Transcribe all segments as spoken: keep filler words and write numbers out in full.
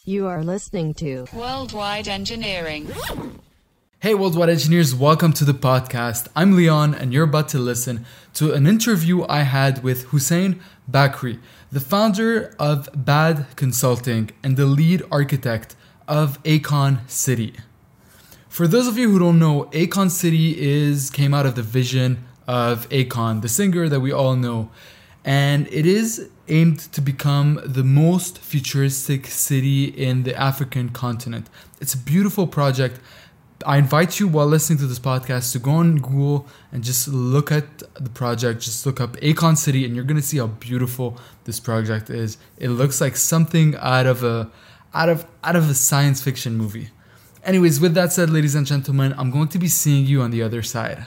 You are listening to Worldwide Engineering. Hey Worldwide Engineers, welcome to the podcast. I'm Leon and you're about to listen to an interview I had with Hussein Bakri, the founder of Bad Consulting and the lead architect of Akon City. For those of you who don't know, Akon City is came out of the vision of Akon, the singer that we all know, and it is aimed to become the most futuristic city in the African continent. It's a beautiful project. I invite you while listening to this podcast to go on Google and just look at the project. Just look up Akon City and you're going to see how beautiful this project is. It looks like something out of a out of out of a science fiction movie. Anyways, with that said, ladies and gentlemen, I'm going to be seeing you on the other side.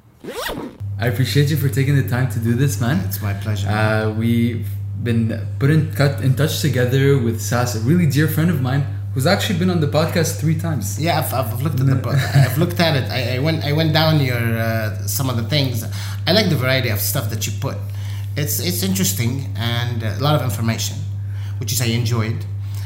I appreciate you for taking the time to do this, man. It's my pleasure. Uh, we've been put in, cut, in touch together with Sas, a really dear friend of mine who's actually been on the podcast three times. Yeah, I've, I've looked at the I've looked at it. I, I went I went down your uh, some of the things. I like the variety of stuff that you put. It's it's interesting and a lot of information, which is I enjoyed.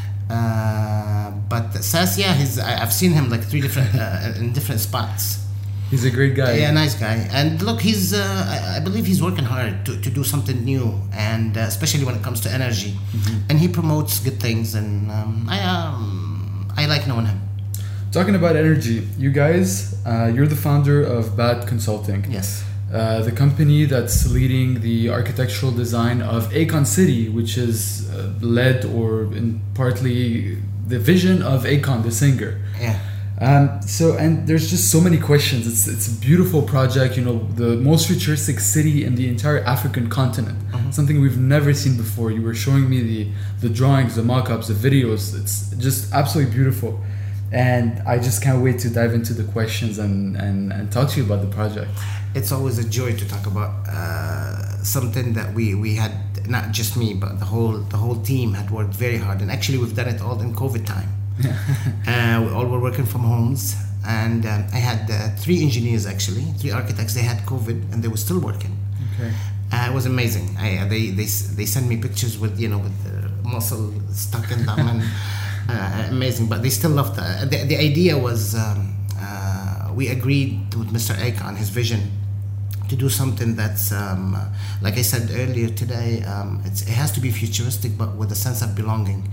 Uh, but Sas, yeah, he's I, I've seen him like three different uh, in different spots. He's a great guy. Yeah, nice guy. And look, he's uh, I, I believe he's working hard to, to do something new, and uh, especially when it comes to energy. Mm-hmm. And he promotes good things, and um, I um, I like knowing him. Talking about energy, you guys, uh, you're the founder of Bad Consulting. Yes. Uh, the company that's leading the architectural design of Akon City, which is uh, led or in partly the vision of Akon, the singer. Yeah. Um, so, and there's just so many questions. It's it's a beautiful project, you know, the most futuristic city in the entire African continent. Mm-hmm. Something we've never seen before. You were showing me the, the drawings, the mock-ups, the videos. It's just absolutely beautiful. And I just can't wait to dive into the questions and, and, and talk to you about the project. It's always a joy to talk about uh, something that we, we had, not just me, but the whole the whole team had worked very hard. And actually we've done it all in COVID time. uh, we all were working from homes, and um, I had uh, three engineers actually, three architects. They had COVID and they were still working. Okay. Uh, it was amazing. I, they they they sent me pictures with you know with the muscle stuck in them and uh, amazing. But they still loved that. The, the idea was um, uh, we agreed with Mister Akon, his vision, to do something that's um, like I said earlier today. Um, it's, it has to be futuristic, but with a sense of belonging.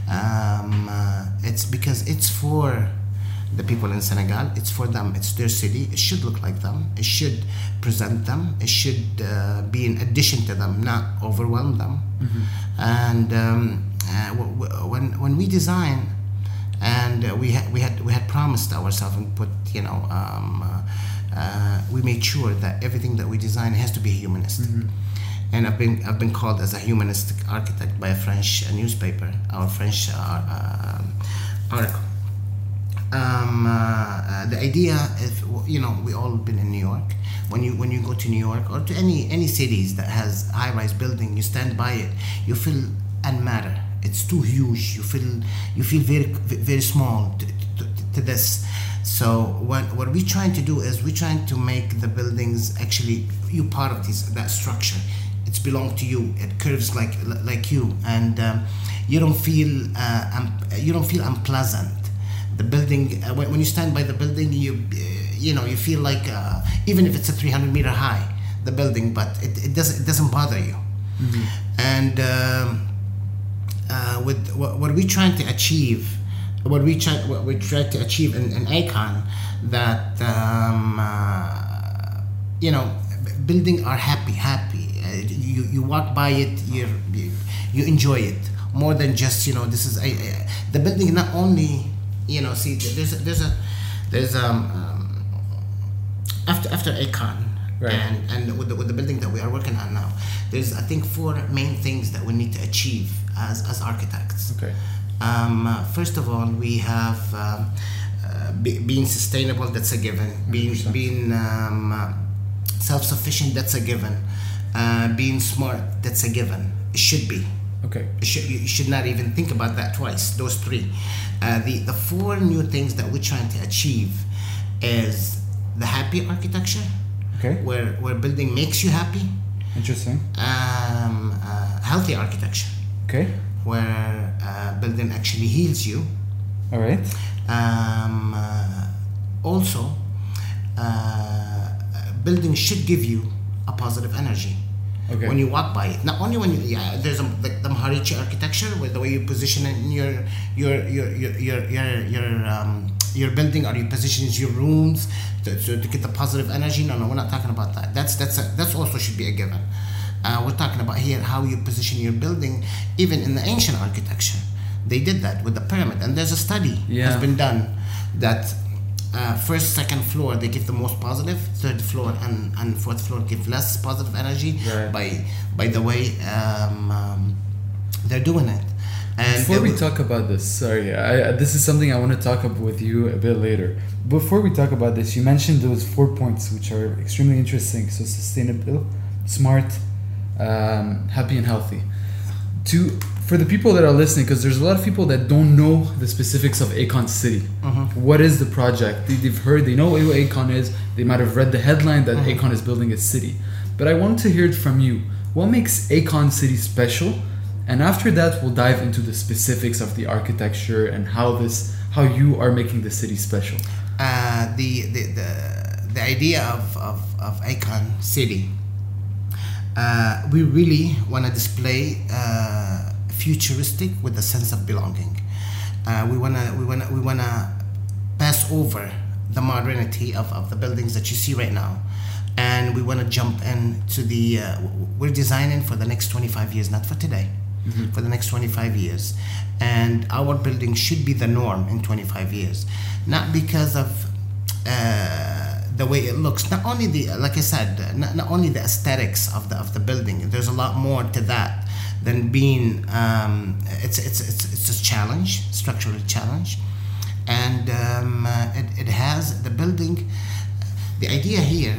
Um, uh, it's because it's for the people in Senegal. It's for them. It's their city. It should look like them. It should present them. It should uh, be in addition to them, not overwhelm them. Mm-hmm. And um, uh, w- w- when when we design, and uh, we had we had we had promised ourselves and put you know um, uh, uh, we made sure that everything that we design has to be humanistic. Mm-hmm. And I've been I've been called as a humanistic architect by a French newspaper, our French uh, uh, article. Um, uh, uh, the idea is, you know, we all been in New York. When you when you go to New York or to any any cities that has high-rise building, you stand by it, you feel unmatter. It's too huge. You feel you feel very very small to, to, to this. So what what we're trying to do is we're trying to make the buildings actually you part of this that structure. It's belong to you. It curves like like you, and um, you don't feel uh, um, you don't feel unpleasant. The building uh, when, when you stand by the building, you uh, you know you feel like uh, even if it's a three hundred meter high, the building, but it, it doesn't it doesn't bother you. Mm-hmm. And um, uh, with what, what we're trying to achieve, what we try what we try to achieve in, in Akon, that um, uh, you know, building are happy happy. You you walk by it, you you enjoy it more than just you know this is a, a, the building. Not only you know see there's a, there's a there's um, um after after Akon right. and and with the, with the building that we are working on now, there's I think four main things that we need to achieve as as architects. Okay. Um, uh, first of all, we have um, uh, be, being sustainable. That's a given. Being being um, uh, self-sufficient. That's a given. Uh, being smart, that's a given. It should be. Okay. It should, you should not even think about that twice. Those three. Uh, the, the four new things that we're trying to achieve is the happy architecture. Okay. Where, where building makes you happy. Interesting. Um, uh, healthy architecture. Okay. where uh, building actually heals you. All right. Um, uh, also, uh, building should give you a positive energy. Okay. When you walk by it, not only when you, yeah, there's a, the, the Maharishi architecture with the way you position it in your your your your your your, your um, your building, or you position your rooms to, to, to get the positive energy. No, no, we're not talking about that. That's that's a, that's also should be a given. Uh, we're talking about here how you position your building. Even in the ancient architecture, they did that with the pyramid, and there's a study Yeah. has been done that uh, first, second floor they give the most positive, third floor and, and fourth floor give less positive energy. Right. by by the way um, um, they're doing it. And Before we will- talk about this, sorry, I, I- this is something I want to talk about with you a bit later. Before we talk about this, you mentioned those four points, which are extremely interesting. So sustainable, smart, um, happy, and healthy. To for the people that are listening, because there's a lot of people that don't know the specifics of Aecon City. Mhm. What is the project? They, they've heard, they know what Aecon is. They might have read the headline that Mhm. Aecon is building a city. But I want to hear it from you. What makes Aecon City special? And after that, we'll dive into the specifics of the architecture and how this, how you are making the city special. uh, the, the the the idea of of, of Aecon City, uh, we really want to display uh, futuristic with a sense of belonging. Uh, we wanna we wanna we wanna pass over the modernity of, of the buildings that you see right now, and we want to jump into the. Uh, we're designing for the next twenty-five years, not for today. Mm-hmm. For the next twenty-five years, and our building should be the norm in twenty-five years, not because of uh, the way it looks. Not only the, like I said, not, not only the aesthetics of the of the building. There's a lot more to that than being. Um, it's it's it's it's a challenge, structural challenge, and um, uh, it it has the building. The idea here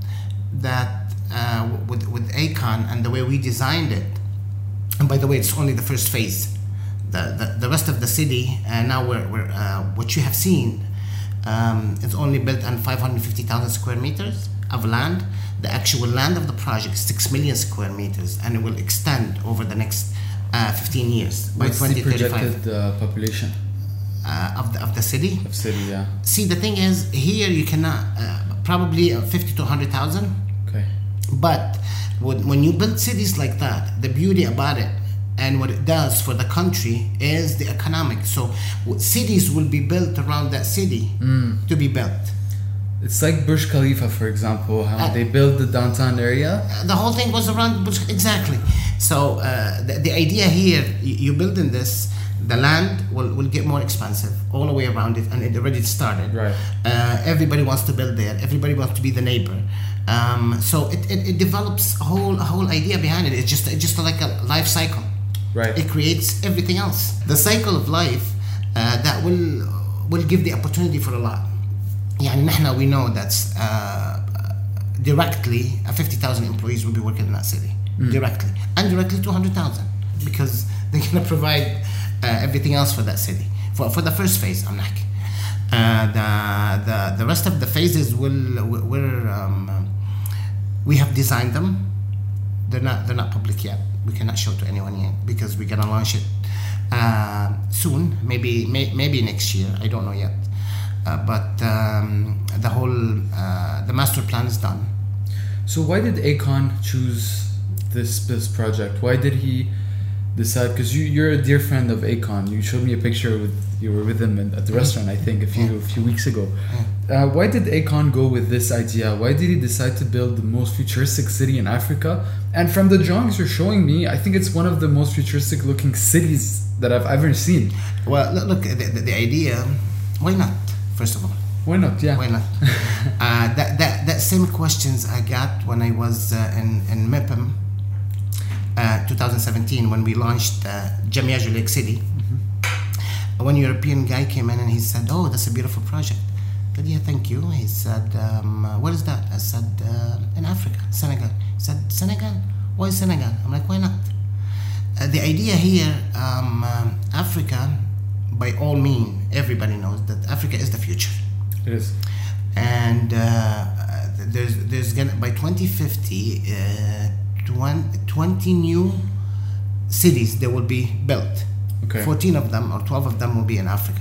that uh, with with Aecon and the way we designed it. And by the way, it's only the first phase. The the, the rest of the city, uh, now we're, we're uh, what you have seen, um, is only built on five hundred fifty thousand square meters of land. The actual land of the project is six million square meters, and it will extend over the next uh, fifteen years by What's twenty the thirty-five projected uh, population uh, of the of the city. of city? Yeah. See, the thing is, here you cannot uh, probably uh, fifty to one hundred thousand. Okay. But when, when you build cities like that, the beauty about it and what it does for the country is the economic. So w- cities will be built around that city Mm. to be built. It's like Burj Khalifa, for example, how Uh, they build the downtown area. Uh, the whole thing was around Burj- exactly. So uh, the, the idea here, you, you building this, the land will, will get more expensive all the way around it, and it already started. Right. Uh, everybody wants to build there. Everybody wants to be the neighbor. Um, so it, it, it develops a whole a whole idea behind it. It's just it's just like a life cycle. Right. It creates everything else. The cycle of life uh, that will will give the opportunity for a lot. يعني نحن we know that's uh, directly uh, fifty thousand employees will be working in that city. Mm. Directly. And directly two hundred thousand because they're going to provide uh, everything else for that city. For, for the first phase, I'm like. Uh, the, the, the rest of the phases will, we're, um, we have designed them. They're not, they're not public yet. We cannot show to anyone yet because we're going to launch it uh, soon, maybe may, maybe next year. I don't know yet. Uh, but um, the whole, uh, the master plan is done. So why did Aecon choose this this project? Why did he decide? Because you you're a dear friend of Aecon. You showed me a picture with you were with him at the restaurant, I think, a few Yeah. a few weeks ago. Uh, why did Aecon go with this idea? Why did he decide to build the most futuristic city in Africa? And from the drawings you're showing me, I think it's one of the most futuristic looking cities that I've ever seen. Well, look, look the, the, the idea, why not, first of all? Why not? Yeah. Why not? uh, that, that, that same questions I got when I was uh, in, in MIPIM, uh, twenty seventeen, when we launched uh, Jamia Lake City. Mm-hmm. One European guy came in and he said, "Oh, that's a beautiful project." I said, "Yeah, thank you." He said, um, "What is that?" I said, uh, "In Africa, Senegal." He said, "Senegal? Why Senegal?" I'm like, "Why not?" Uh, the idea here, um, um, Africa, by all means, everybody knows that Africa is the future. It is. And uh, there's there's gonna by twenty fifty uh, twenty, twenty new cities that will be built. Okay. fourteen of them or twelve of them will be in Africa.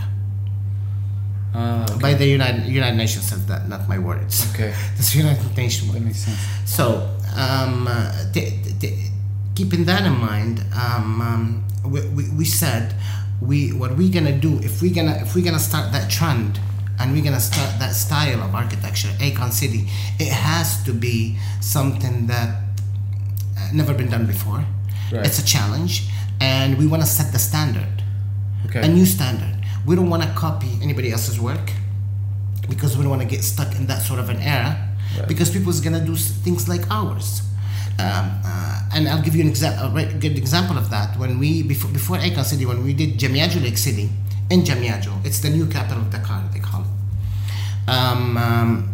Ah, okay. By the United United Nations says that, not my words. Okay. This United Nations. That makes sense. So, um, uh, t- t- t- keeping that in mind, um, um, we, we, we said we what we're gonna do if we're gonna if we're gonna start that trend and we're gonna start that style of architecture, Aecon City, it has to be something that uh, never been done before. Right. It's a challenge, and we want to set the standard, Okay. a new standard. We don't want to copy anybody else's work because we don't want to get stuck in that sort of an era. Right. Because people's gonna do s- things like ours. Um, uh, and I'll give you an exa- a right, good example of that. When we before before Aecon City, when we did Jamiajo Lake City in Jamiajo, it's the new capital of Dakar, they call it. Um, um,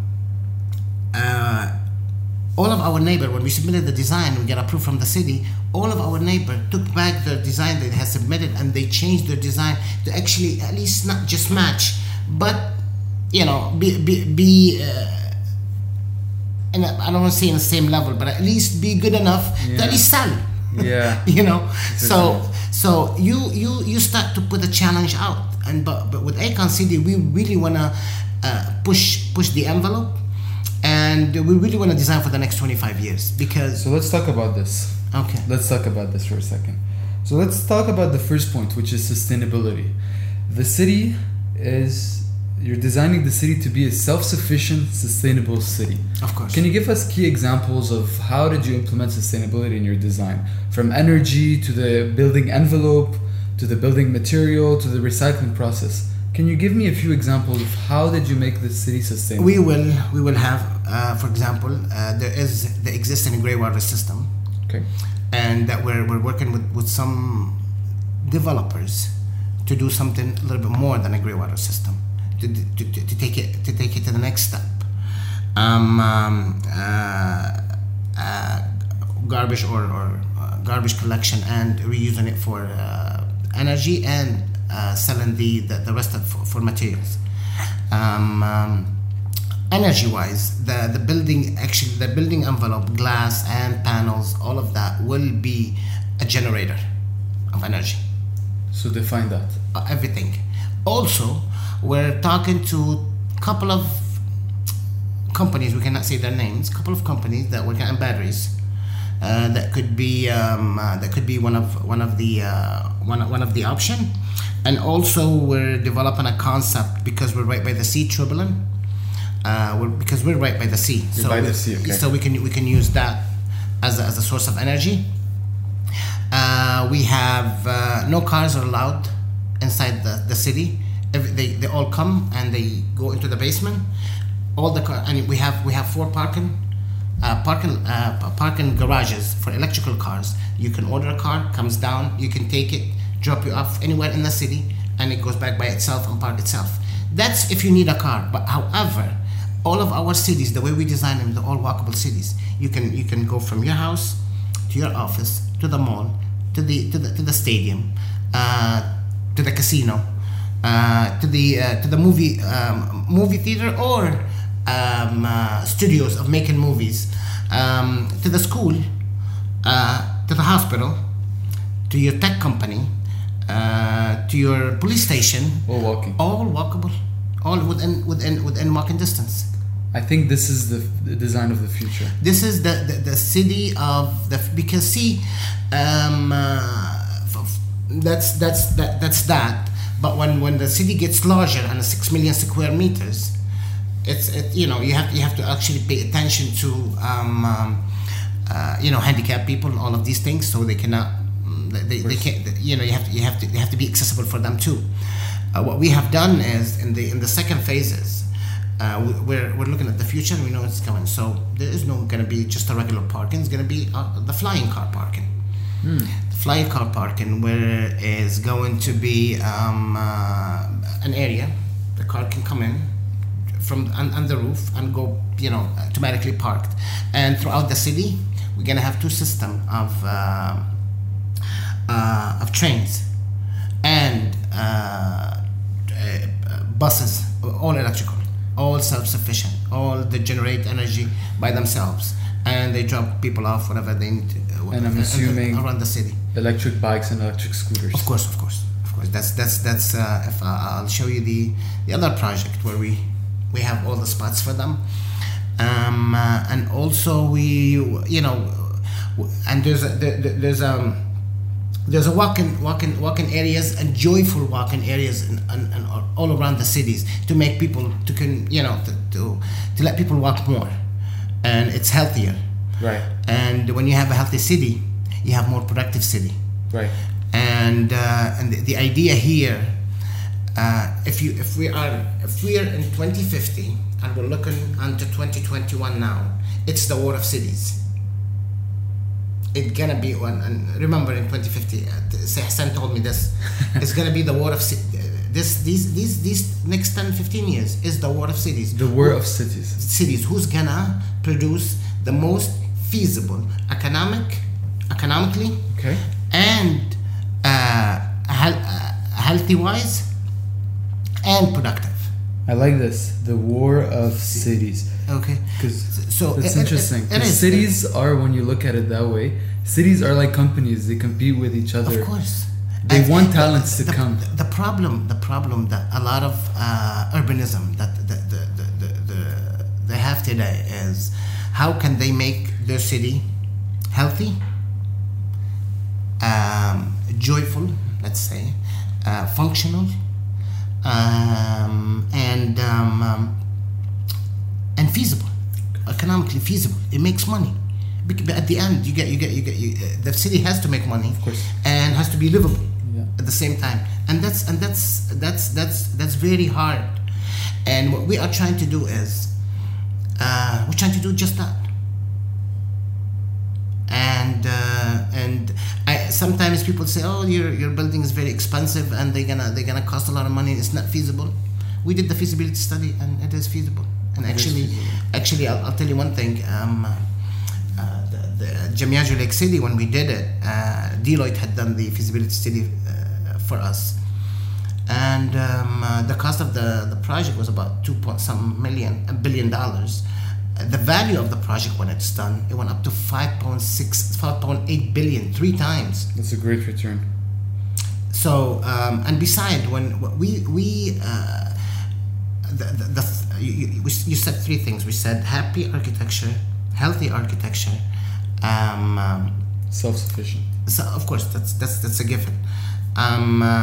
uh, all of our neighbor, when we submitted the design, we got approved from the city. All of our neighbor took back their design that they had submitted, and they changed their design to actually at least not just match, but you know, be be be. Uh, and I don't want to say in the same level, but at least be good enough to Yeah. at least sell. Yeah. You know, so Exactly. so you you you start to put a challenge out, and but but with Aecon City, we really wanna uh, push push the envelope, and we really wanna design for the next twenty-five years because So let's talk about this. okay. Let's talk about this for a second. So let's talk about the first point, which is sustainability. The city is, you're designing the city to be a self-sufficient, sustainable city. Of course. Can you give us key examples of how did you implement sustainability in your design? From energy to the building envelope, to the building material, to the recycling process. Can you give me a few examples of how did you make the city sustainable? We will we will have, uh, for example, uh, there is the existing grey water system, Okay. and that we're we're working with, with some developers to do something a little bit more than a grey water system, to, to, to, to take it to take it to the next step. Um, um, uh, uh, garbage or, or uh, garbage collection and reusing it for uh, energy and uh, selling the, the, the rest of for, for materials. Um, um, energy wise, the, the building actually the building envelope, glass and panels, all of that will be a generator of energy. So define that. Uh, everything. Also, we're talking to a couple of companies, we cannot say their names, couple of companies that work on batteries. Uh, that could be um, uh, that could be one of one of the uh, one one of the option, and also we're developing a concept because we're right by the sea, Tribulin. Uh, we're, because we're right by the sea, You're by we, the sea, okay. so we can we can use that as a, as a source of energy. Uh, we have uh, no cars are allowed inside the, the city. Every, they, they all come and they go into the basement. All the car and we have we have four parking uh, parking uh, parking garages for electrical cars. You can order a car, comes down, you can take it, drop you off anywhere in the city, and it goes back by itself and park itself. That's if you need a car. But however, all of our cities, the way we design them, they're all walkable cities. You can you can go from your house to your office, to the mall, to the to the to the stadium, uh, to the casino, uh, to the uh, to the movie um, movie theater or um, uh, studios of making movies, um, to the school, uh, to the hospital, to your tech company, uh, to your police station. All walking. All walkable, all within within within walking distance. I think this is the, the design of the future. This is the, the, the city of the because see, um, uh, f- f- that's that's that that's that. But when, when the city gets larger and six million square meters, it's it, you know you have you have to actually pay attention to um, um, uh, you know handicapped people and all of these things, so they cannot they, they can't you know you have to you have to you have to be accessible for them too. Uh, what we have done is in the in the second phases. Uh, we- we're, we're looking at the future and we know it's coming. So there is no going to be just a regular parking. It's going to be uh, the flying car parking. Hmm. The flying car parking where is going to be um, uh, an area. The car can come in from on, on the roof and go, you know, automatically parked. And throughout the city, we're going to have two systems of, uh, uh, of trains and uh, uh, buses, all electrical. All self-sufficient, all that generate energy by themselves. and they drop people off whatever they need to, uh, And I'm assuming around the city. Electric bikes and electric scooters. Of course, of course, of course. That's that's that's. Uh, if uh, I'll show you the the other project where we we have all the spots for them, um, uh, and also we you know, and there's a, there, there's um there's a walk-in walk-in walk-in areas and joyful walk-in areas in, in, in all around the cities to make people to can you know to, to to let people walk more, and it's healthier. Right. And when you have a healthy city, you have more productive city. Right. And uh, and the, the idea here, uh, if you if we are if we are in twenty fifty and we're looking unto twenty twenty-one now, it's the war of cities. It's gonna be one. And remember, in twenty fifty, uh, Hassan told me this. It's gonna be the war of cities. This these these these next ten, fifteen years is the war of cities. The war of cities. Cities. Who's gonna produce the most feasible, economic, economically, Okay. and uh, hel- uh, healthy-wise, and productive. I like this. The war of cities. Okay. Because So that's it- it- interesting. it 'Cause is. cities are, when you look at it that way, cities are like companies. They compete with each other. Of course. They And want the- talents to the, come. The problem, the problem that a lot of uh, urbanism that the the, the, the, the they have today is how can they make their city healthy, um, joyful, let's say, uh, functional, um, and um, um, and feasible, economically feasible. It makes money. Bec- But at the end, you get you get you get you, uh, the city has to make money, Of course. and has to be livable Yeah. at the same time. And that's and that's that's that's that's very hard. And what we are trying to do is uh, we're trying to do just that. And uh, and I, sometimes people say, "Oh, your your building is very expensive, and they're gonna they're gonna cost a lot of money. It's not feasible." We did the feasibility study, and it is feasible. And It is actually, feasible. actually, I'll, I'll tell you one thing. Um, uh, the, the Jamiajo Lake City, when we did it, uh, Deloitte had done the feasibility study uh, for us, and um, uh, the cost of the, the project was about two point some million, a billion dollars. Uh, The value of the project when it's done, it went up to five point six, five point eight billion, three times. That's a great return. So, um, and beside, when we we uh, the, the, the you, you, you said three things. We said happy architecture, healthy architecture. Um, um, Self-sufficient. so of course, that's that's that's a given. Um, uh,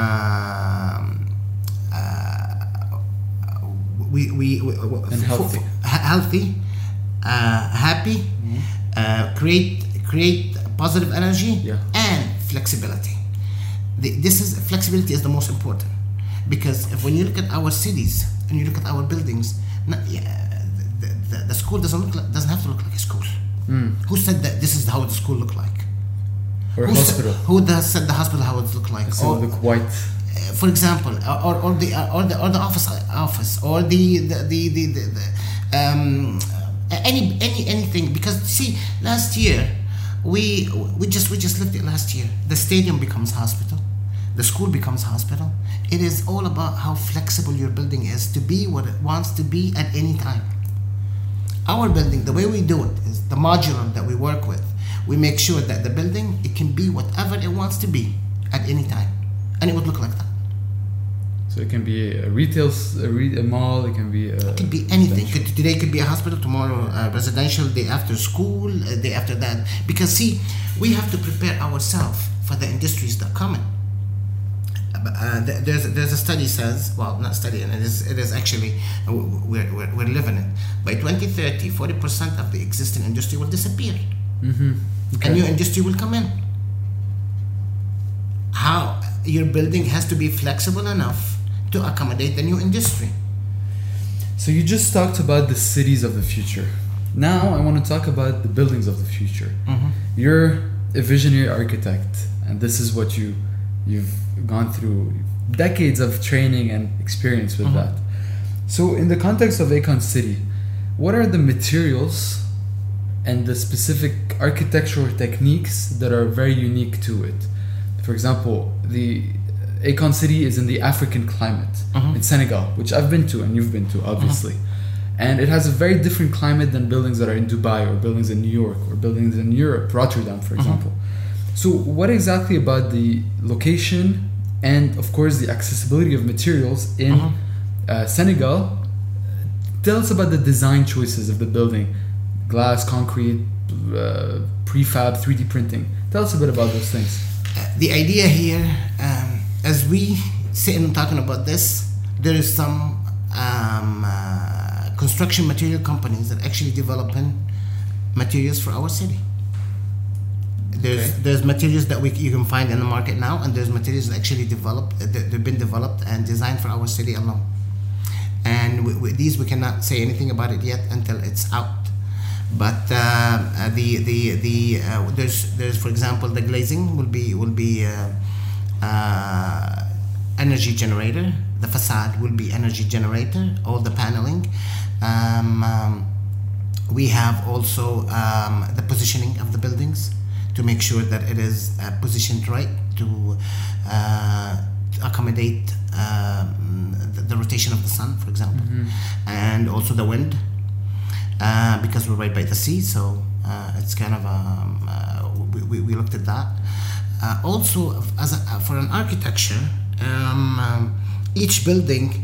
uh, we we, we And healthy. healthy, uh, happy, uh, create create positive energy, Yeah. and flexibility. The, this is flexibility is the most important, because if when you look at our cities and you look at our buildings, not, yeah, the, the, the school doesn't look like, doesn't have to look like a school. Mm. Who said that this is how the school look like? Or Who hospital. Said, who does said the hospital how it look like? So Or, look white. uh, for example, or, or the or the or the office office or the the the, the, the, the um any any anything, because see, last year we we just we just looked at last year. The stadium becomes hospital, the school becomes hospital. It is all about how flexible your building is to be what it wants to be at any time. Our building, the way we do it is the modular that we work with. We make sure that the building, it can be whatever it wants to be at any time, and it would look like that. So it can be a retail, s- a, re- a mall. It can be. A It could be anything. residential. Could, today could be a hospital, tomorrow uh, residential, day after school, uh, day after that. Because see, we have to prepare ourselves for the industries that come in. Uh, th- there's there's a study says, well, not study, and it is it is actually uh, we're, we're we're living it. By twenty thirty, forty percent of the existing industry will disappear. Mm-hmm. A new industry will come in. How your building has to be flexible enough to accommodate the new industry. So you just talked about the cities of the future. Now I want to talk about the buildings of the future. Mhm. You're a visionary architect, and this is what you you've gone through decades of training and experience with that. So in the context of Aecon City, what are the materials and the specific architectural techniques that are very unique to it? For example, the Aecon City is in the African climate Mhm. in Senegal, which I've been to and you've been to, obviously. And it has a very different climate than buildings that are in Dubai or buildings in New York or buildings in Europe, Rotterdam, for example. Mm-hmm. So what exactly about the location and, of course, the accessibility of materials in mm-hmm. uh, Senegal? Tell us about the design choices of the building. Glass, concrete, uh, prefab, three D printing. Tell us a bit about those things. Uh, the idea here, um, as we sit and talking about this, there is some um, uh, construction material companies that actually developing materials for our city. There's okay. there's materials that we you can find in the market now, and there's materials that actually developed that they've been developed and designed for our city alone. And with, with these, we cannot say anything about it yet until it's out. But uh, the the the uh, there's there's for example the glazing will be will be uh, uh, energy generator. The facade will be energy generator. All the paneling. Um, um, we have also um, the positioning of the buildings to make sure that it is uh, positioned right to, uh, to accommodate um, the, the rotation of the sun, for example, mm-hmm. and also the wind. Uh, because we're right by the sea, so uh, it's kind of um, uh, we, we, we looked at that. Uh, also, as a, for an architecture, um, um, each building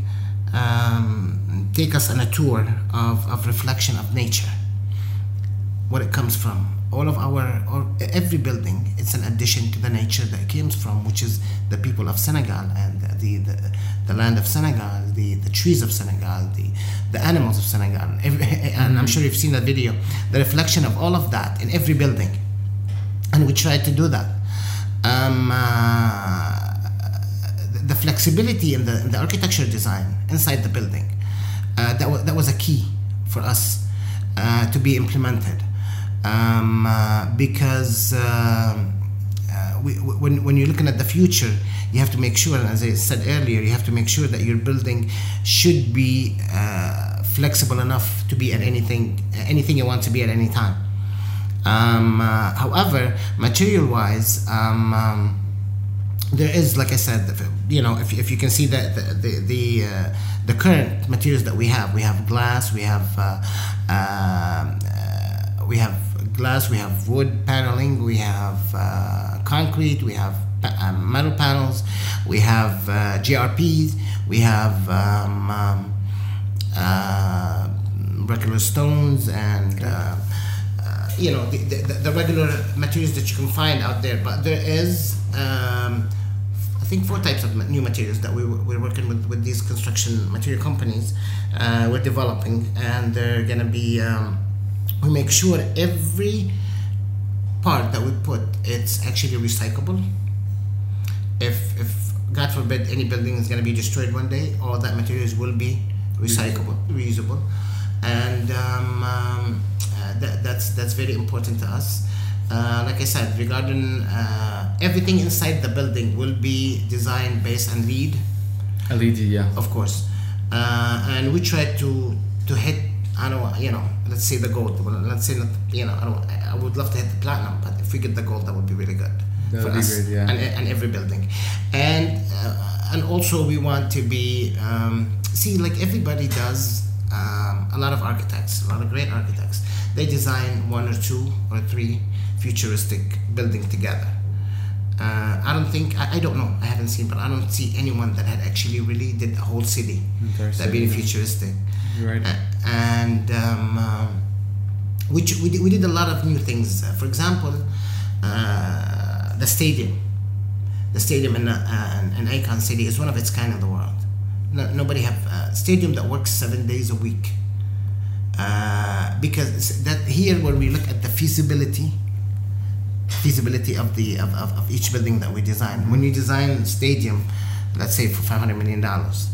um, take us on a tour of, of reflection of nature, where it comes from. All of our, or every building, it's an addition to the nature that it comes from, which is the people of Senegal and the the, the land of Senegal, the, the trees of Senegal, the, the animals of Senegal. Every, and I'm sure you've seen that video, the reflection of all of that in every building. And we tried to do that. Um, uh, the flexibility in the, in the architecture design inside the building, uh, that, w- that was a key for us uh, to be implemented. Um, uh, because uh, uh, we, when, when you're looking at the future, you have to make sure, and as I said earlier, you have to make sure that your building should be uh, flexible enough to be at anything anything you want to be at any time. Um, uh, however, material-wise, um, um, there is, like I said, you know, if, if you can see that the the the, uh, the current materials that we have, we have glass, we have uh, uh, we have glass, we have wood paneling, we have uh, concrete, we have pa- uh, metal panels, we have uh, G R Ps, we have um, um, uh, regular stones and uh, uh, you know the, the, the regular materials that you can find out there. But there is um, I think four types of new materials that we, we're working with with these construction material companies. Uh, we're developing, and they're gonna be um, we make sure every part that we put, it's actually recyclable. If, if God forbid, any building is going to be destroyed one day, all that materials will be recyclable, reusable, and um, um, uh, that, that's that's very important to us. Uh, like I said, regarding uh, everything inside the building will be designed based on LEED. L E D, yeah. Of course, uh, and we try to to hit. I don't, you know, let's say the gold. Well, let's say not, you know, I don't. I would love to hit the platinum, but if we get the gold, that would be really good that for would us be great, yeah. and, and every building. And uh, and also we want to be um, see like everybody does. Um, a lot of architects, a lot of great architects, they design one or two or three futuristic buildings together. Uh, I don't think I, I don't know. I haven't seen, but I don't see anyone that had actually really did a whole city that being futuristic. You're right. Uh, and um, um, which we did, we did a lot of new things. Uh, for example, uh, the stadium, the stadium in uh, in Icon City is one of its kind in the world. No, nobody have a stadium that works seven days a week. Uh, because that here where we look at the feasibility. feasibility of the of, of, of each building that we design. Mm-hmm. When you design a stadium, let's say for five hundred million dollars,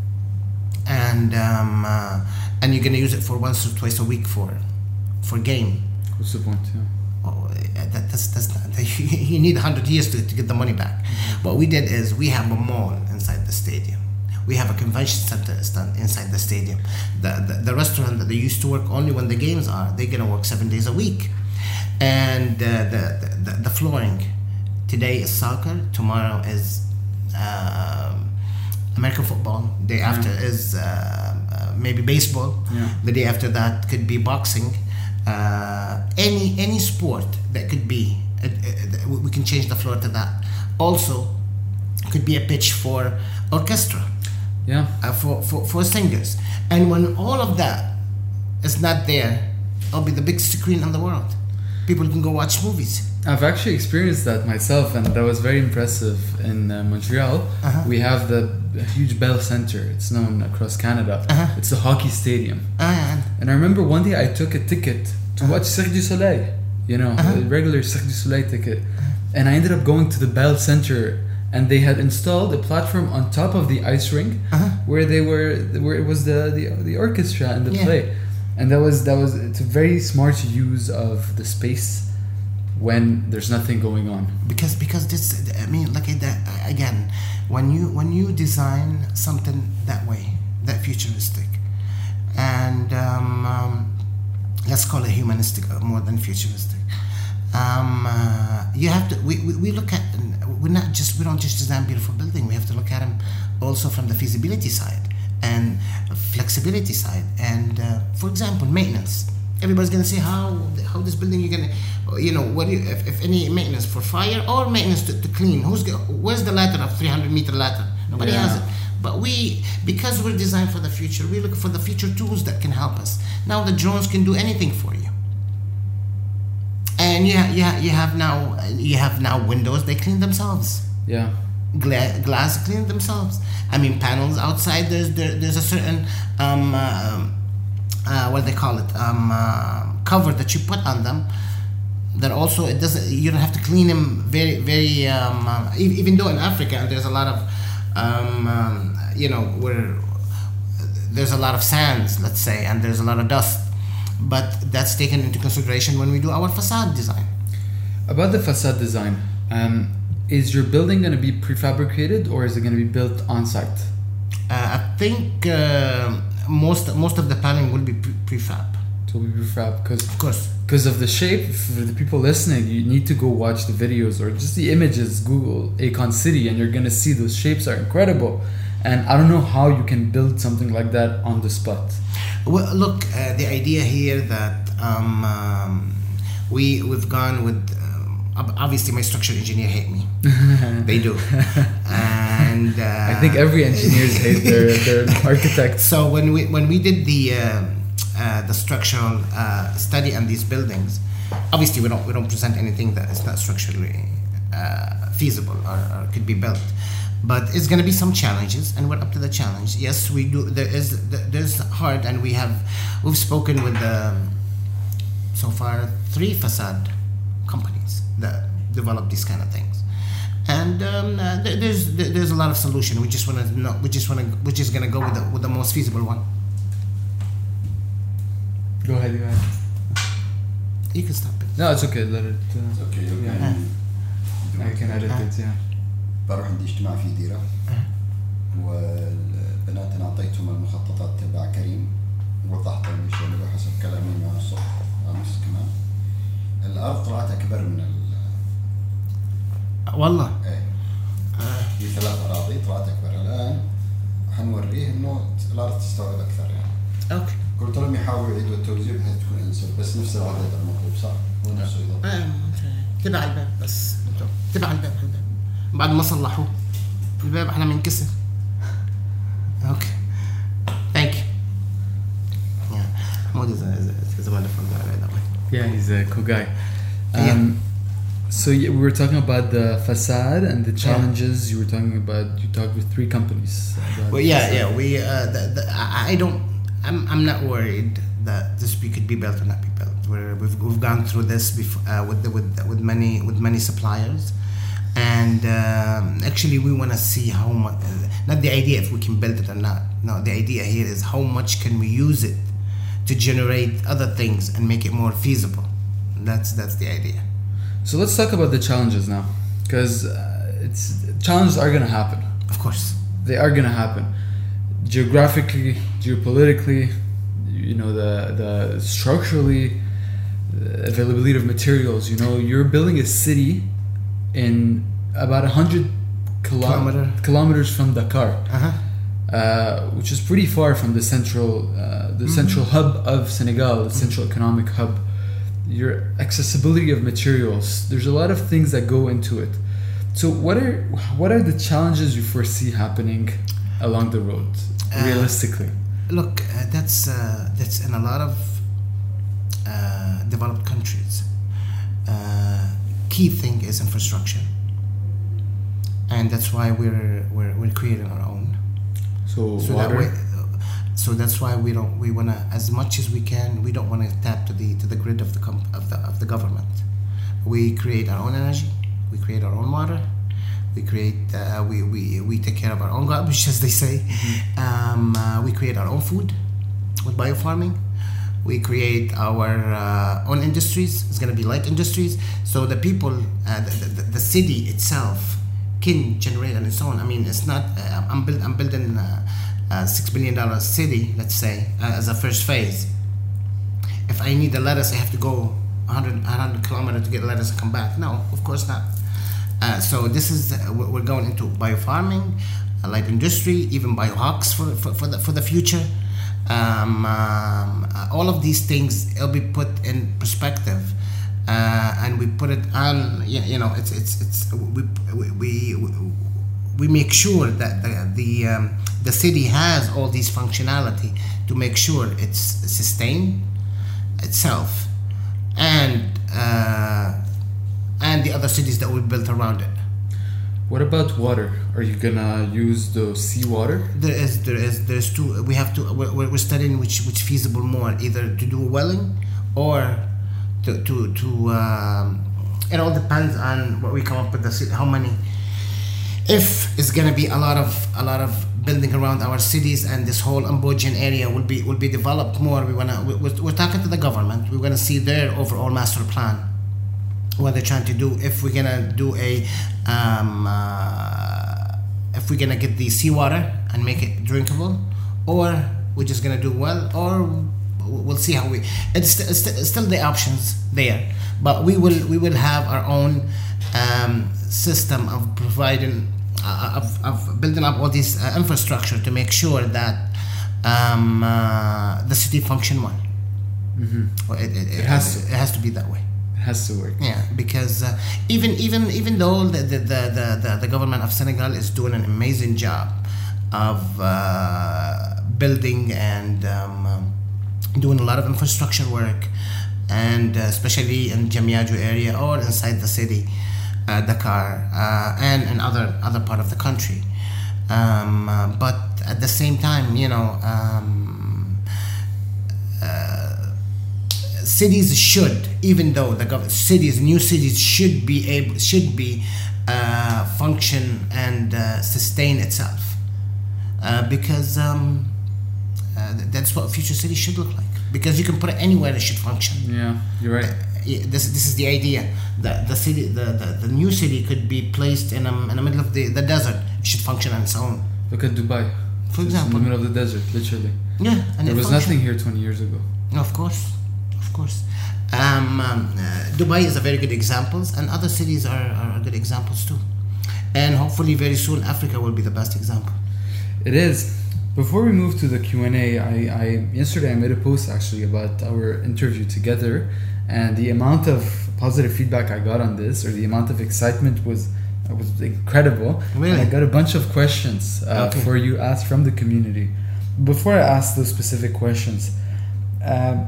and um, uh, and you're gonna use it for once or twice a week for for game. What's the point? Yeah. Oh, that, that's that's not, that you need a hundred years to, to get the money back. Mm-hmm. What we did is we have a mall inside the stadium. We have a convention center inside the stadium. The, the the restaurant that they used to work only when the games are, they're gonna work seven days a week. And uh, the, the the flooring today is soccer, tomorrow is uh, American football, day after mm. is uh, uh, maybe baseball. Yeah. The day after that could be boxing. Uh, any any sport that could be, uh, uh, we can change the floor to that. Also, could be a pitch for orchestra, Yeah. uh, for, for for singers. And when all of that is not there, it'll be the biggest screen in the world. People can go watch movies. I've actually experienced that myself, and that was very impressive in uh, Montreal. Uh-huh. We have the huge Bell Center. It's known across Canada. Uh-huh. It's a hockey stadium. And And I remember one day I took a ticket to watch Cirque du Soleil, you know, Uh-huh. a regular Cirque du Soleil ticket. And I ended up going to the Bell Center, and they had installed a platform on top of the ice rink Uh-huh. where they were, where it was the, the, the orchestra and the Yeah. play. And that was, that was, it's a very smart use of the space when there's nothing going on. because because this, I mean, like I- that again, when you when you design something that way, that futuristic, and um, um, let's call it humanistic uh, more than futuristic. Um, uh, you have to. We, we, we look at. We're not just. We don't just design beautiful building. We have to look at them also from the feasibility side and flexibility side. And uh, for example, maintenance. Everybody's gonna say how how this building you're gonna, you know, what do you, if, if any maintenance for fire or maintenance to, to clean. Who's go, where's the ladder of three hundred meter ladder? Nobody Yeah. has it. But we, because we're designed for the future, we look for the future tools that can help us. Now the drones can do anything for you. And yeah, yeah, you have now you have now windows. They clean themselves. Yeah. Gla- glass clean themselves. I mean, panels outside. There's there, there's a certain um, uh, uh, what do they call it um, uh, cover that you put on them. That also it doesn't. You don't have to clean them very very. Um, uh, e- even though in Africa there's a lot of um, um, you know where there's a lot of sands, let's say, and there's a lot of dust. But that's taken into consideration when we do our facade design. About the facade design, um, is your building going to be prefabricated or is it going to be built on site? Uh, I think uh, most most of the paneling will be pre- prefab. It will be prefab because Of course. because of the shape. For the people listening, you need to go watch the videos or just the images. Google Acon City, and you're going to see those shapes are incredible. And I don't know how you can build something like that on the spot. Well, look, uh, the idea here that um, um, we we've gone with. Um, ob- obviously, my structural engineer hate me. They do, and uh, I think every engineers hate their, their architects. So when we when we did the uh, uh, the structural uh, study on these buildings, obviously we don't we don't present anything that is not structurally uh, feasible or, or could be built. But it's going to be some challenges, and we're up to the challenge. Yes, we do. There is there's hard, and we have we've spoken with um, so far three facade companies that develop these kind of things, and um, uh, there- there's there- there's a lot of solution. We just want to know. We just want to. We're just going to go with the with the most feasible one. Go ahead, go ahead. You can stop it. No, it's okay. Let it. Uh, اوكي yeah. I can edit it. Yeah. بروح عندي اجتماع في ديره والبنات انا اعطيتهم المخططات تبع كريم ووضحت لهم ايش يعملوا حسب كلامي مع الصبح امس كمان. الارض طلعت اكبر من ال والله. ايه في ثلاث اراضي طلعت اكبر. الان حنوريه انه الارض تستوعب اكثر يعني. اوكي. قلت لهم يحاولوا يعيدوا التوزيع بحيث تكون انسب بس نفس العدد المطلوب صح؟ هو نفسه يضبط. آه، تبع الباب بس. تبع الباب الباب. بعد ما صلحوه الباب احنا بنكسر. اوكي. Thank you. Yeah. Mahmoud is a, is a, is a wonderful guy, by the way. Yeah, he's a cool guy. Um, Yeah. So yeah, we were talking about the facade and the challenges. You were talking about. You talked with three companies. about Well, yeah, facade. yeah. We, uh, the, the, I, I don't. I'm, I'm not worried that this we could be built or not be built. We're, we've, we've gone through this before uh, with the, with with many with many suppliers, and um, actually we want to see how much. Uh, not the idea if we can build it or not. No, the idea here is how much can we use it to generate other things and make it more feasible. That's that's the idea. So let's talk about the challenges now, because uh, it's challenges are gonna happen. Of course. They are gonna happen, geographically, geopolitically, you know, the the structurally, the availability of materials. You know, you're building a city in about a hundred Kilometer. kilometers from Dakar. Uh huh. uh, which is pretty far from the central, uh, the Mm-hmm. central hub of Senegal, the central economic hub. Your accessibility of materials. There's a lot of things that go into it. So, what are what are the challenges you foresee happening along the road, Uh, realistically? Look, uh, that's uh, that's in a lot of uh, developed countries. Uh, key thing is infrastructure, and that's why we're we're, we're creating our own. So, So water. that way, so that's why we don't we wanna, as much as we can, we don't want to tap to the to the grid of the comp, of the of the government. We create our own energy. We create our own water. We create uh, we, we we take care of our own garbage, as they say. Mm-hmm. Um, uh, we create our own food with biofarming. We create our uh, own industries. It's going to be light industries. So the people, uh, the, the, the city itself can generate on its own. I mean, it's not. Uh, I'm build, I'm building a, a six billion dollar city, let's say, uh, as a first phase. If I need the lettuce, I have to go one hundred, one hundred kilometers to get lettuce and come back. No, of course not. Uh, so this is uh, we're going into biofarming, uh, light industry, even biohawks for for, for the for the future. Um, um, uh, all of these things will be put in perspective, uh, and we put it on. You, you know, it's it's it's we we we, we make sure that the the um, the city has all these functionality to make sure it's sustained itself, and. Uh, and the other cities that we built around it. What about water? Are you gonna use the seawater? There is, there is, there's two. We have to. We're, we're studying which which feasible more, either to do welling, or to to to. Um, it all depends on what we come up with. The ci- how many. If it's gonna be a lot of a lot of building around our cities, and this whole Ambodian area will be will be developed more. We wanna. we- We're, we're talking to the government. We're gonna see their overall master plan. What they're trying to do, if we're gonna do a um, uh, if we're gonna get the seawater and make it drinkable, or we're just gonna do well, or we'll see how we it's, st- it's, st- it's still the options there, but we will we will have our own um, system of providing uh, of, of building up all this uh, infrastructure to make sure that um, uh, the city function well. Mm-hmm. It, it, It has to. it has to be that way. Has to work. Yeah, because uh, even even even though the the, the, the the government of Senegal is doing an amazing job of uh, building and um, um, doing a lot of infrastructure work, and uh, especially in Jamiaju area or inside the city, uh, Dakar, uh, and in other other part of the country, um, uh, but at the same time, you know. Um, uh, Cities should, even though the gov- cities, new cities should be able, should be uh, function and uh, sustain itself, uh, because um, uh, that's what future cities should look like. Because you can put it anywhere, it should function. Yeah, you're right. Yeah, This this is the idea. The the city, the, the, the new city could be placed in a, in the middle of the, the desert. It should function on its own. Look at Dubai. For It's example. in the middle of the desert, literally. Yeah, and There it was function. nothing here twenty years ago. Of course, of course. Um, um, uh, Dubai is a very good example, and other cities are, are good examples too. And hopefully, very soon, Africa will be the best example. It is. Before we move to the Q and A, I, I yesterday I made a post actually about our interview together, and the amount of positive feedback I got on this, or the amount of excitement was was incredible. Really? And I got a bunch of questions uh, Okay. for you asked from the community. Before I ask those specific questions, um,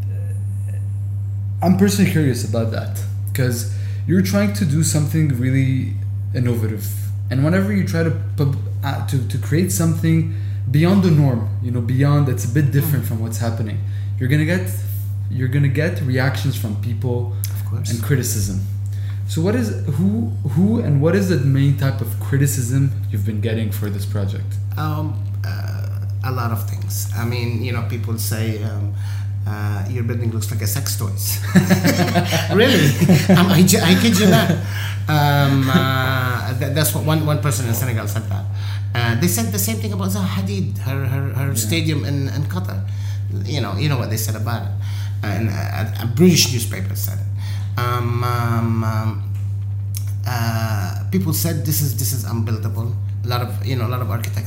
I'm personally curious about that, because you're trying to do something really innovative, and whenever you try to pub- uh, to to create something beyond the norm, you know, beyond that's a bit different from what's happening, you're gonna get you're gonna get reactions from people Of course. and criticism. So what is who who and what is the main type of criticism you've been getting for this project? Um, uh, a lot of things. I mean, you know, people say um, uh, your building looks like a sex toys. Really? um, I, j- I kid you not. Um, uh, that, that's what one, one person in Senegal said that. Uh, they said the same thing about Zaha Hadid, her her, her Yeah. stadium in, in Qatar. You know, you know what they said about it. And a, a British newspaper said it. Um, um, um, uh, people said this is this is unbuildable. A lot of you know a lot of architects said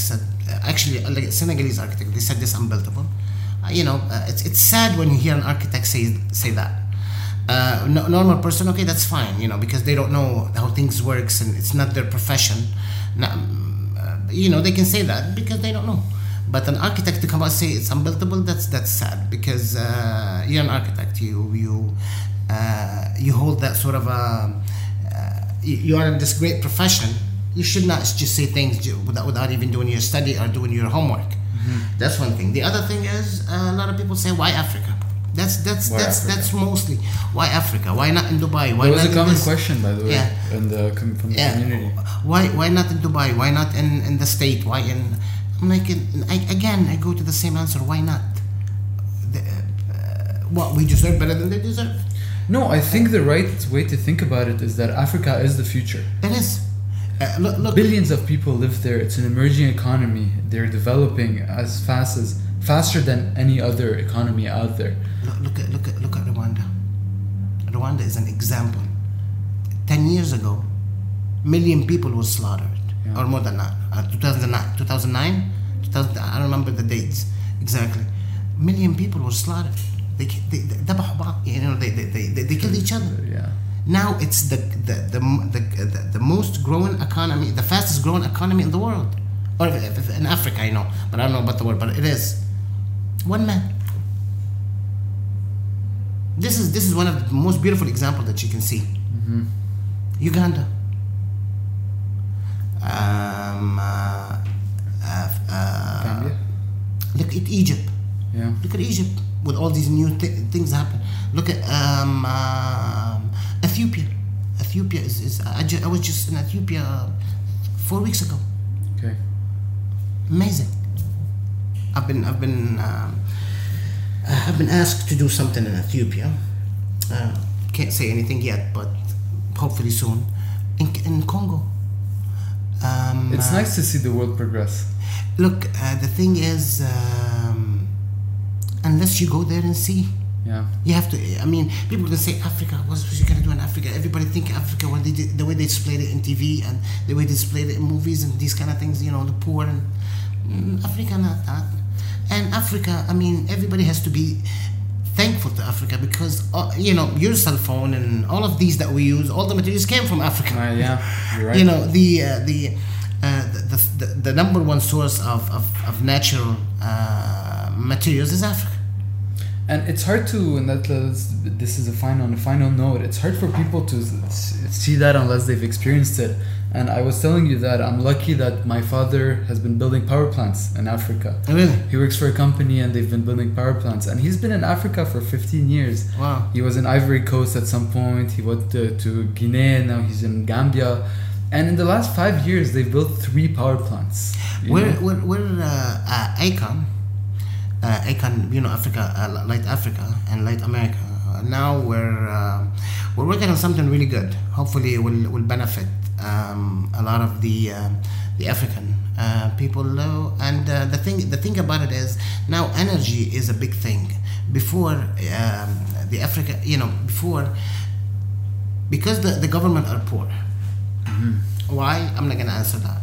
actually, like a Senegalese architect, they said this unbuildable. Uh, you know, uh, it's it's sad when you hear an architect say say that. Uh, no, normal person, okay, that's fine, you know, because they don't know how things works and it's not their profession. Now, uh, you know, they can say that because they don't know. But an architect to come out and say it's unbuildable, that's that's sad, because uh, you're an architect. You you uh, you hold that sort of a. Uh, you, you are in this great profession. You should not just say things without without even doing your study or doing your homework. Mm-hmm. That's one thing. The other thing is uh, a lot of people say, why Africa? That's that's Why that's Africa? that's mostly why Africa. Why not in Dubai? Why That was not a in common this? question, by the way, Yeah. in the com- from the Yeah. community. Why why not in Dubai? Why not in, in the state? Why in? I'm like, I, again, I go to the same answer. Why not? The, uh, what we deserve better than they deserve. No, I think the right way to think about it is that Africa is the future. It is. Uh, look, look. Billions of people live there. It's an emerging economy. They're developing as fast as faster than any other economy out there. Look, look at look at look at Rwanda. Rwanda is an example. Ten years ago, million people were slaughtered, Yeah. or more than that. Uh, two thousand nine, two thousand nine, two thousand, I don't remember the dates exactly. Million people were slaughtered. They they they, ذبحوا بعض, you know, they, they they they killed each other. Yeah. Now it's the the the the, the, the most growing economy, the fastest growing economy in the world, or if- if- in Africa, I know, but I don't know about the world. But it is one man. This is this is one of the most beautiful examples that you can see. Mm-hmm. Uganda. Um, uh, uh, uh, Gambia? look at Egypt. Yeah. Look at Egypt with all these new th- things happen. Look at um, um, Ethiopia. Ethiopia is, is I, ju- I was just in Ethiopia uh, four weeks ago. Okay. Amazing. I've been I've been um, I've been asked to do something in Ethiopia. Uh, can't say anything yet, but hopefully soon. In, in Congo. Um, It's uh, nice to see the world progress. Look, uh, the thing is, um, unless you go there and see, Yeah. you have to. I mean, people can say Africa. What's what you gonna do in Africa? Everybody think Africa when they did, the way they displayed it in T V and the way they displayed it in movies and these kind of things. You know, the poor and mm, Africa not that. And Africa, I mean, everybody has to be thankful to Africa because uh, you know your cell phone and all of these that we use, all the materials came from Africa. Uh, yeah. You're right. You know the uh, the, uh, the, the the number one source of of, of natural uh, materials is Africa. And it's hard to, and that let's- this is a final, on a final note, it's hard for people to s- see that unless they've experienced it. And I was telling you that I'm lucky that my father has been building power plants in Africa. Really? He works for a company and they've been building power plants. And he's been in Africa for fifteen years. Wow. He was in Ivory Coast at some point. He went to, to Guinea, now he's in Gambia. And in the last five years, they've built three power plants. you We're know? we're, we're uh, uh, Icon, uh, Icon, you know, Africa, uh, Light Africa and Light America. Uh, now we're uh, we're working on something really good. Hopefully, it will will benefit um, a lot of the uh, the African uh, people. Uh, and uh, the thing the thing about it is now energy is a big thing. Before um, the Africa, you know, before because the, the government are poor. Why? I'm not gonna answer that.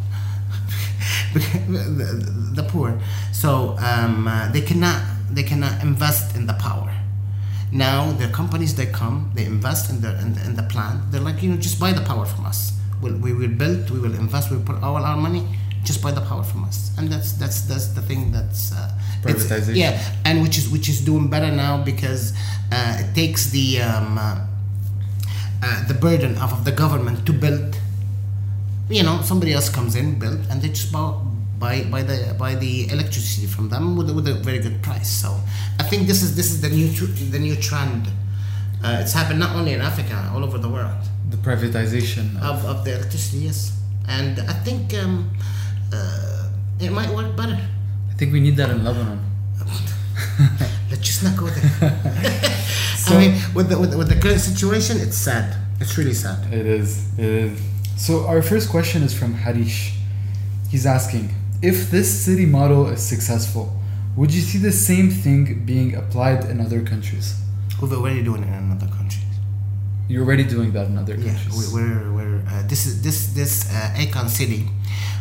the, the poor, so um, uh, they cannot they cannot invest in the power. Now the companies that come, they invest in the in the, in the plant. They're like, you know, just buy the power from us. We'll, we will build, we will invest, we will put all our money. Just buy the power from us, and that's that's that's the thing that's uh, it's- Privatization. Yeah, and which is which is doing better now because uh, it takes the um, uh, uh, the burden off of the government to build. You know, somebody else comes in, build, and they just buy buy, buy the buy the electricity from them with a, with a very good price. So I think this is this is the new tr- the new trend. Uh, it's happened not only in Africa, all over the world The privatization of, of, of the electricity. Yes, and I think um, uh, it might work better. I think we need that in Lebanon. Let's just not go there. So- I mean, with the, with the with the current situation, it's sad. It's really sad. It is. It is. So our first question is from Harish. He's asking, if this city model is successful, would you see the same thing being applied in other countries? We're already doing it in other countries. You're already doing that in other Yeah, countries. we- we're we're uh, this is this this uh, Icon City.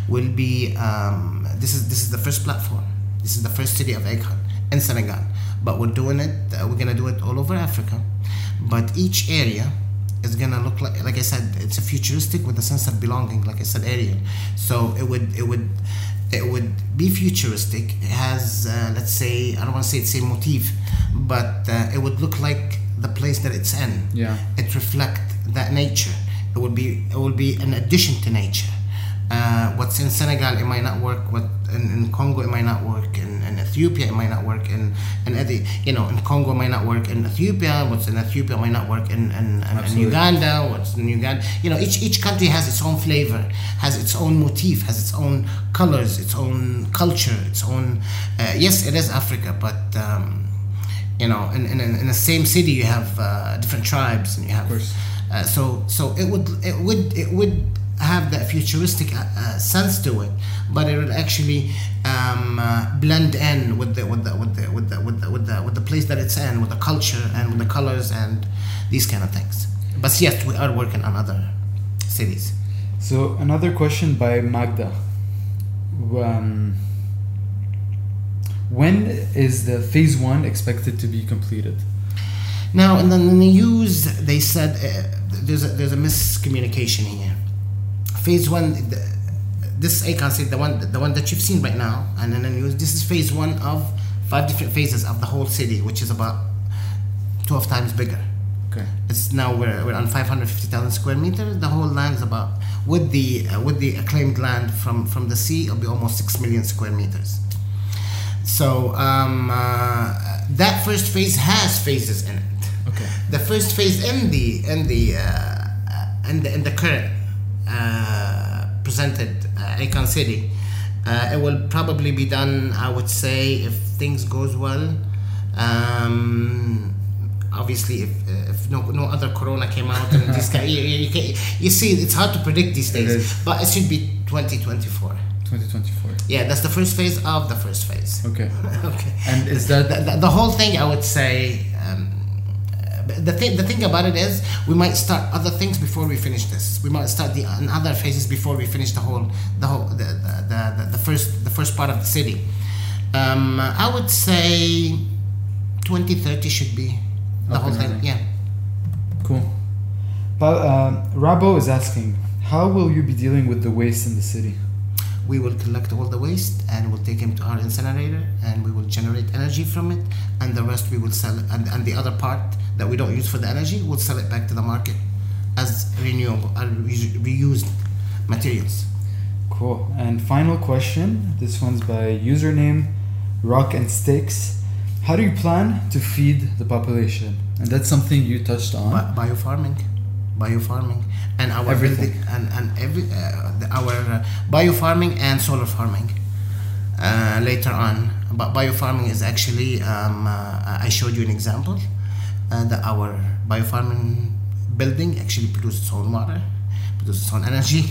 will be um, this is this is the first platform. This is the first city of Akon in Senegal, but we're doing it. Uh, we're gonna do it all over Africa, but each area is gonna look like, like I said, it's a futuristic with a sense of belonging. Like I said earlier, so it would it would it would be futuristic. It has uh, let's say, I don't want to say it's a motif, but uh, it would look like the place that it's in. Yeah. It reflect that nature. It would be it would be an addition to nature. Uh, what's in Senegal, it might not work. What in, in Congo, it might not work. In, in Ethiopia, it might not work. In in Edi- you know, in Congo, it might not work. In Ethiopia, what's in Ethiopia might not work. In in, in, in Uganda, what's in Uganda, you know, each each country has its own flavor, has its own motif, has its own colors, its own culture, its own. Uh, yes, it is Africa, but um, you know, in, in in the same city, you have uh, different tribes, and you have. Of course. Uh, so so it would it would it would. have that futuristic uh, sense to it, but it would actually um, uh, blend in with the with the with the with the with the with the with the place that it's in, with the culture and with the colors and these kind of things. But yes, we are working on other cities. So another question by Magda. Um, when is the phase one expected to be completed? Now, in the, in the news, they said uh, there's a, there's a miscommunication here. Phase one, the, this Akon City, the one the one that you've seen right now, and in the news, this is phase one of five different phases of the whole city, which is about twelve times bigger. Okay. It's now we're, we're on five hundred fifty thousand square meters. The whole land is about, with the uh, with the acclaimed land from, from the sea, it'll be almost six million square meters. So um, uh, that first phase has phases in it. Okay. The first phase in the in the uh, in the in the current uh, presented uh, Akon City, uh, it will probably be done, I would say, if things goes well. Um, obviously, if if no no other corona came out and this kind, you, you, can, you see, it's hard to predict these days, It is. but it should be twenty twenty-four. twenty twenty-four. Yeah, that's the first phase of the first phase. Okay. Okay. And is that the, the, the whole thing? I would say. Um, The thing, the thing about it is, we might start other things before we finish this. We might start the in other phases before we finish the whole, the whole, the the, the, the first the first part of the city. Um, I would say twenty thirty should be the Up whole and thing. running. Yeah. cool? But um, Rabo is asking, how will you be dealing with the waste in the city? We will collect all the waste and we'll take them to our incinerator and we will generate energy from it, and the rest we will sell it, and, and the other part that we don't use for the energy, we'll sell it back to the market as renewable, uh, re- reused materials. Cool. And final question. This one's by username Rock and Sticks. How do you plan to feed the population? And that's something you touched on. Bi- biofarming, biofarming, and our Everything. building- and and every uh, the, our uh, biofarming and solar farming. Uh, later on, but biofarming is actually um, uh, I showed you an example uh, that our biofarming building actually produces its own water, produces its own energy,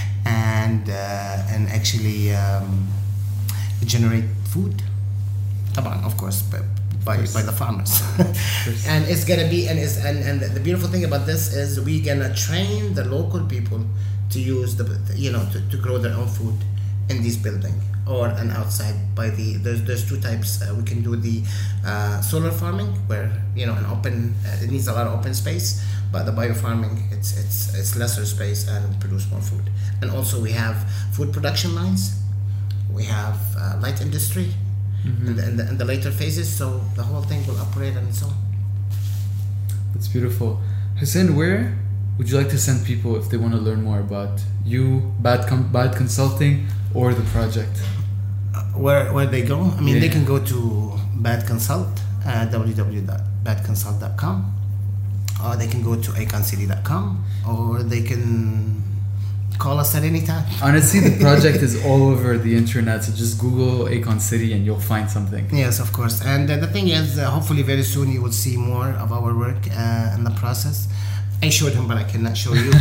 and uh, and actually um, generate food. طبعاً, of course, by by, by the farmers. And it's gonna be and is and, and the beautiful thing about this is we're gonna train the local people to use the you know to, to grow their own food in this building or and outside by the there's there's two types. Uh, we can do the uh, solar farming where you know an open uh, it needs a lot of open space, but the biofarming it's it's it's lesser space and produce more food. And also we have food production lines, we have uh, light industry. Mm-hmm. In, the, in, the, in the later phases, so the whole thing will operate on its own. That's beautiful. Hussein, where would you like to send people if they want to learn more about you, Bad Com- Bad Consulting, or the project? Uh, where where they go? I mean, Yeah. they can go to Bad Consult, uh, w w w dot bad consult dot com, or they can go to akon city dot com, or they can call us at any time. Honestly, the project is all over the internet, so just Google Akon City and you'll find something. Yes, of course. And uh, the thing is, uh, hopefully very soon you will see more of our work uh, in the process. I showed him, but I cannot show you.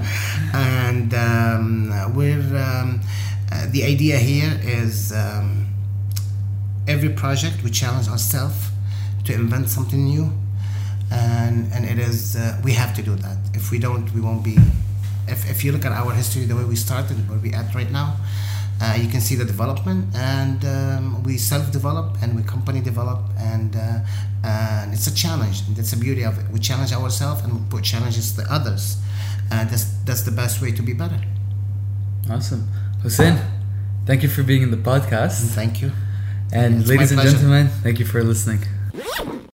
And um, we're um, uh, the idea here is um, every project we challenge ourselves to invent something new, and and it is uh, we have to do that. If we don't, we won't be if, if you look at our history, the way we started, where we at right now, uh, you can see the development, and um, we self-develop and we company develop, and uh, and it's a challenge. And that's the beauty of it. We challenge ourselves and we put challenges to others. And that's that's the best way to be better. Awesome. Hussein, thank you for being in the podcast. Thank you. And It's ladies my and pleasure. gentlemen, thank you for listening.